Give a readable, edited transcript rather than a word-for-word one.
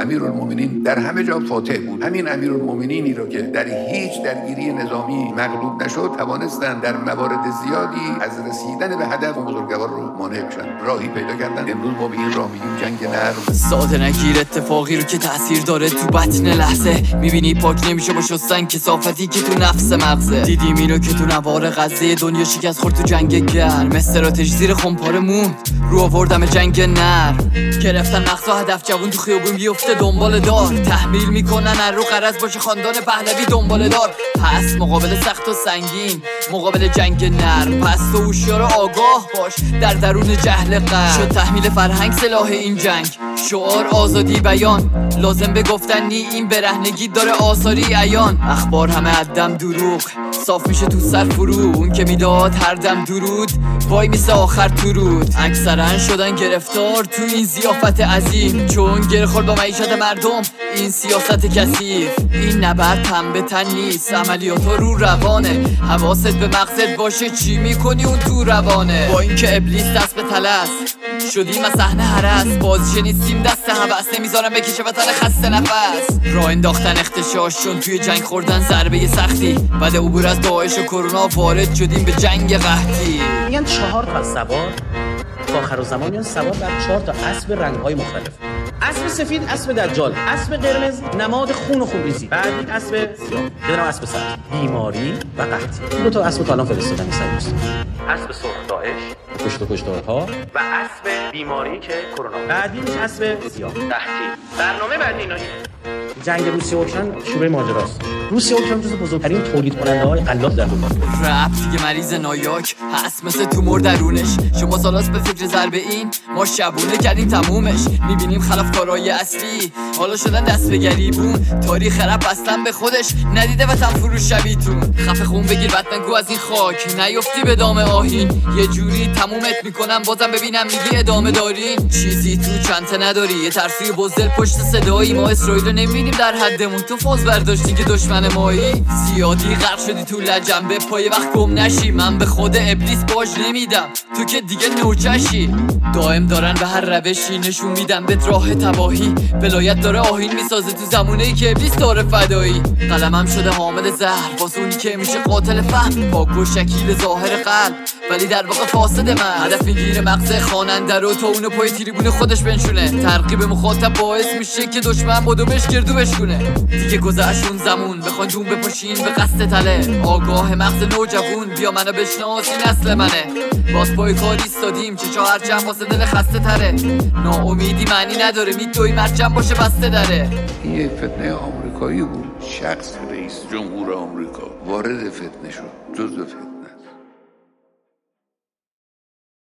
امیرالمومنین در همه جا فاتح بود. همین امیرالمومنینی رو که در هیچ درگیری نظامی مغلوب نشد توانستن در موارد زیادی از رسیدن به هدف بزرگوار رو مانع بشن، راهی پیدا کردن. امروز ما به این راه میگیم جنگ نرم. ساده نگیر اتفاقی رو که تاثیر داره تو بطن لحظه، میبینی پاک نمیشه با شستن کثافتی که تو نفس مغزه. دیدیم اینو که تو نوار غزه دنیا شکست خورد تو جنگ گرم، استراتژی زیر خمپاره موند رو آوردم جنگ نرم. گرفتن مغز و هدف جوون تو خیابون بیفته دنبال دار، تحمیل میکنن هر رو قرض باشه خاندان پهلوی دنبال دار. پس مقابل سخت و سنگین مقابل جنگ نرم، پس تو هوشیار و آگاه باش در درون جهل قرن. شد تحمیل فرهنگ سلاح این جنگ، شعار آزادی بیان، لازم به گفتن نی این برهنگی داره آثاری عیان. اخبار همه عدم دروغ صاف میشه تو سر فرو، اون که میداد هر دم درود وای میسه آخر تو رود. اکثرا شدن گرفتار تو این ضیافت عظیم، چون گره خورد با معیشت مردم این سیاست کثیف. این نبرد تن به تن نیست، عملیات رو روانه، حواست به مغزت باشه چی میکنی اون تو روانه. با اینکه ابلیس دست به تلس شدیم از صحنه هرس، بازیش نیستیم دست هوس، نمیذارم بکشه وطن خسته نفس. راه انداختن اختشاش چون توی جنگ خوردن ضربه سختی، بعد عبور از داعش و کرونا وارد شدیم به جنگ قحطی. میگن 4 تا سوار تا آخر الزمان میان سوار بر 4 تا اسب رنگ‌های مختلف. اسب سفید اسب دجال، اسب قرمز نماد خون و خونریزی، بعد اسب سیاه به نام اسب سبز بیماری و قحطی. 2 تا اسب تا الان فرستادن این سرویس. اسب سرخ داعش کشت و کشتارها و اسب بیماری که کرونا. بعدی میشه اسب سیاه قحطی. برنامه بعدی اینا جنگ روسیه و اوکراین شروع ماجراست. روسیه و اوکراین جزو بزرگترین تولید کننده‌های غلات در دنیا. رپ دیگه مریض نایاک هست مثل تومور درونش، شما سالاست به فکر ضربه این، ما شبونه کردیم تمومش. میبینیم خلافکارای اصلی حالا شدن دست به گریبون، تاریخ رپ بستن به خودش ندیده وطن فروش شبیتون. خفه خون بگیر بطن گو از این خاک نیفتی به دام آهین، یه جوری تمومت میکنم بازم ببینم میگی ادامه دارین. چیزی تو چنته نداری، یه ترسی بزدل پشت صدایی، ما اسرائیل رو نمیبینیم در حدمون، تو فاز برداشتی که دشمن مایی. زیادی غرق شدی تو لجم به پای وقت گم نشی، من به خود ابلیس باج نمیدم تو که دیگه نوچشی. دائم دارن به هر روشی نشون میدن به راه تباهی، ولایت داره آهین میسازه تو زمونه‌ای که ابلیس داره فدایی. قلمم شده حامل زهر واسه اونی که میشه قاتل فهم، پاک و شکیل ظاهر قلب ولی در واقع فاسد من. هدف میگیره مغز خواننده رو تا اونو پای تریبون خودش بنشونه، ترغیب مخاطب باعث میشه که دشمن بدومش گردو بشکونه. دیگه گذشت اون زمون بخوان دون بپاشین به قصد تله، آگاه مغز نوجوون بیا منو بشناس این نسل منه. باز پای کار ایستادیم چه چهار چند واسه دل خسته تره، ناامیدی معنی نداره میتوی مرجم باشه بسته داره. این یک فتنه آمریکایی بود، شخص رئیس جمهور آمریکا وارد فتنه شد، جزء فتنه.